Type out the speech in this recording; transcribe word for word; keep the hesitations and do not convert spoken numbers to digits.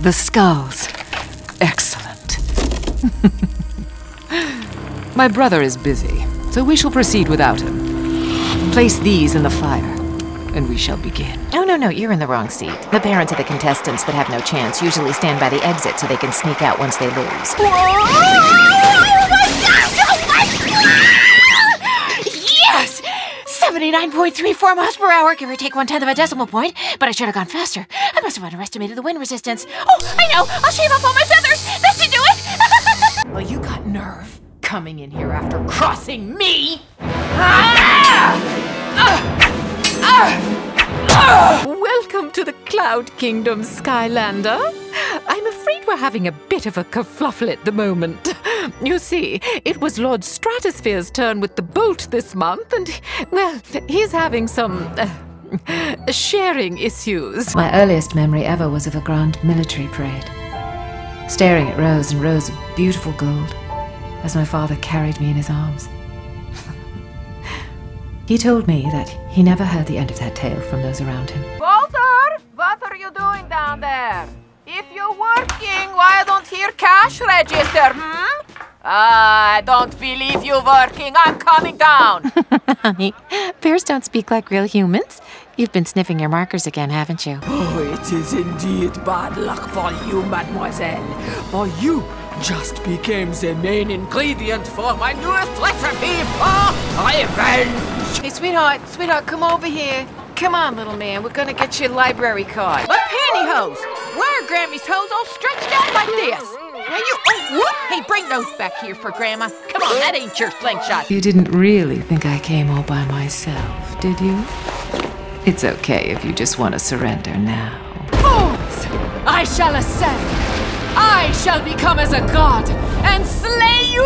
The skulls. Excellent. My brother is busy, so we shall proceed without him. Place these in the fire, and we shall begin. Oh, no, no, you're in the wrong seat. The parents of the contestants that have no chance usually stand by the exit so they can sneak out once they lose. Yes! seventy-nine point three four miles per hour, give or take one tenth of a decimal point. But I should have gone faster. I must have underestimated the wind resistance. Oh, I know! I'll shave off all my feathers! That should do it! Well, you got nerve coming in here after crossing me! Ah! Ah! Ah! Welcome to the Cloud Kingdom, Skylander. I'm afraid we're having a bit of a kerfluffle at the moment. You see, it was Lord Stratosphere's turn with the bolt this month, and, well, he's having some uh, sharing issues. My earliest memory ever was of a grand military parade, staring at rows and rows of beautiful gold as my father carried me in his arms. He told me that he never heard the end of that tale from those around him. Walter, what are you doing down there? If you're working, why don't hear cash register, hmm? I don't believe you're working. I'm coming down. Honey, bears don't speak like real humans. You've been sniffing your markers again, haven't you? Oh, it is indeed bad luck for you, mademoiselle. For you just became the main ingredient for my newest recipe for revenge. Hey, sweetheart, sweetheart, come over here. Come on, little man, we're gonna get you a library card. But pantyhose! Why are Grammy's toes all stretched out like this? Now you, oh, what? Hey, bring those back here for Grandma. Come on, that ain't your slingshot. You didn't really think I came all by myself, did you? It's okay if you just want to surrender now. Fools! I shall ascend. I shall become as a god and slay you